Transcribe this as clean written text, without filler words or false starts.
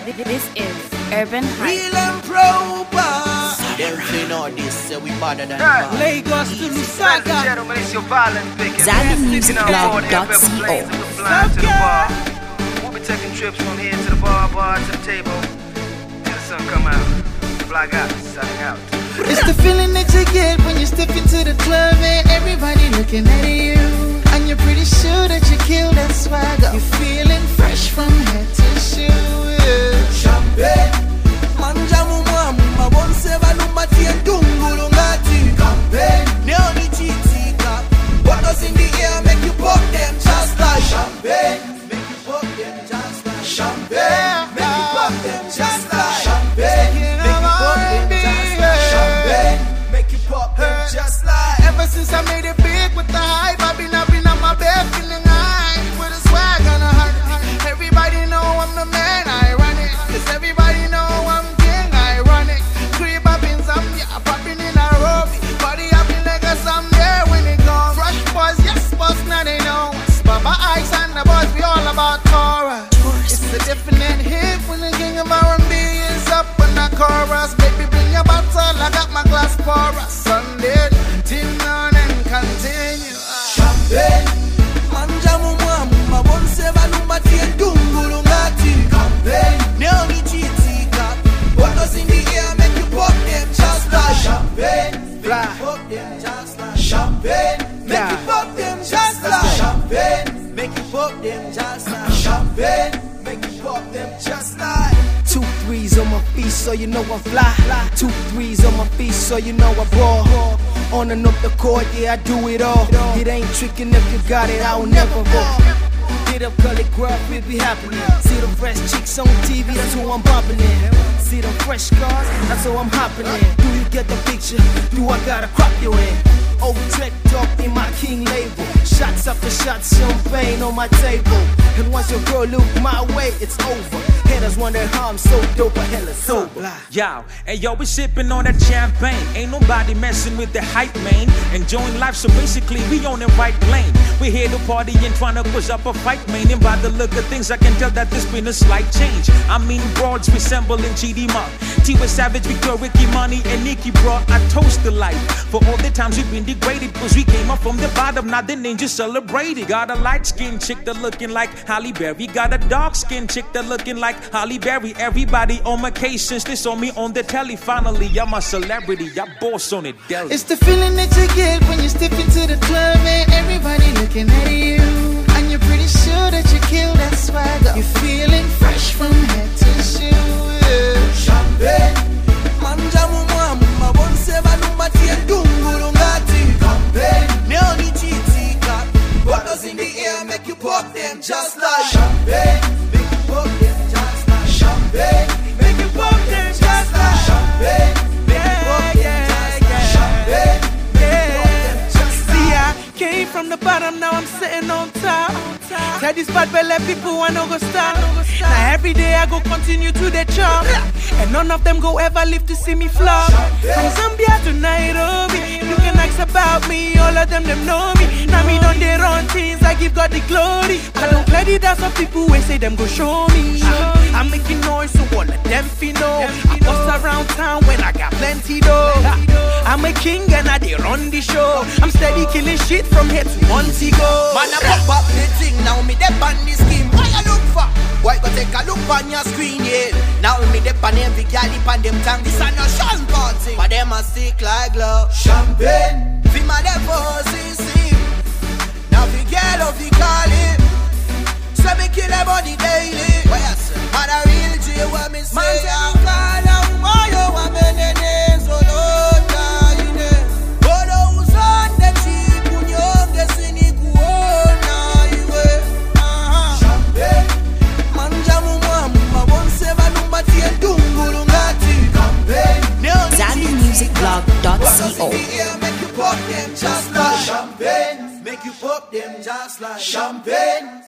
This is Urban Hype. Real and proper. Them say no this, we better than that. Lagos to Lusaka. ZambianMusicBlog.co. We'll be taking trips from here to the bar to the table till the sun come out. Fly out, signing out. It's the feeling that you get when you step into the club and everybody looking at you. And you're pretty sure that you kill that swagger. You're feeling fresh from head to shoe. Champagne, manjamu mwamu, mabonseva lumbati and dungulungati. Campaign, neoni chitika. Bottles in the air make you pop them just like champagne. Make you pop them just like champagne. Make you pop them just like champagne. Make you pop them just like champagne. Make you pop them just like. Ever since I made it big with the hype, I've been up on my bed feeling high with a swag on a heart. Everybody know I'm the man, I run it. Cause everybody know I'm king, I run it. Creep up in Zambia, popping in Nairobi. Party up in Lagos, I'm there when it goes. Fresh boys, yes boss, now they know us. Baba Ice and the boys, we all about Torah. It's a different hit when the king of R&B is up on the chorus. Baby, bring your bottle, I got my glass for us. Sunday, till on and continue. Champagne, manjamu mwamu, mabonseva lumbati and dungulungati. Campaign, neoni chitika. Bottles in the air make you pop them just like champagne. Make you pop them just like champagne. Make you pop them just like champagne. Make you pop them just like champagne. Make you pop them just like. 2 3s on my feet, so you know I fly. 2 3s on my feet, so you know I ball. On and up the court, yeah, I do it all. It ain't tricking if you got it, I'll never fall. Get up, girl, it grab, it be happening. See the fresh chicks on TV, that's who I'm bumping in. See the fresh cars, that's who I'm hopping in. Do you get the picture? Do I gotta crop you in? Old Trek talk in my king label. Shots after shots, champagne on my table. And once your girl look my way, it's over. Haters wonder how I'm so dope, but hella sober. Yo, hey yo, we sipping on that champagne. Ain't nobody messing with the hype, man. Enjoying life, so basically we on the right lane. We here to party and trying to push up a fight, man. And by the look of things, I can tell that there's been a slight change. I mean, broads resembling GD Monk. T-Way Savage, Victoria, Kimani, and Nikki brought I toast to life. For all the times we've been degraded, cause we came up from the bottom, now the ninjas celebrated. Got a light-skinned chick that looking like Halle Berry. Got a dark-skinned chick that looking like Halle Berry. Everybody on my case since they saw me on the telly. Finally, I'm a celebrity, I boss on it deli. It's the feeling that you get when you step into the club and everybody looking at you. And you're pretty sure that you kill that swagger. You're feeling fresh from head to shoe. Champagne, manjamu mwamu, mabonseva lumbati and dungulungati. Campaign, neoni chitika. Bottles in the air make you pop them just like champagne. Make you pop them just like champagne. Make you pop them just like champagne. Make you pop them just like champagne. See, I came from the bottom, now I'm sitting on top. Tell these bad belly people I no go stop. Now every day I go continue to the chop. And none of them go ever live to see me flop. From Zambia to Nairobi, you can ask about me, all of them know me. Now me done they run things, I give God the glory. I don't play the dance of people who say them go show me. I'm making noise so all of them feel know. I bust around town when I got plenty though. I'm a king and I they run the show. I'm steady killing shit from here to Montego. Man, I pop up the thing, now me dep on the scheme. Why you look for? Why go take a look on your screen, yeah? Now me dep on every gal on them tongue. This a no Sean party, but them a stick like glove. Champagne, fi my deposits. Now fi girl of the call it. So me kill them on the daily. Why you say? Man a real J, what me say? Man say you call out, why you want me the names so low? ZambianMusicBlog.co. Make you pop them just like champagne. Make you pop them just like champagne.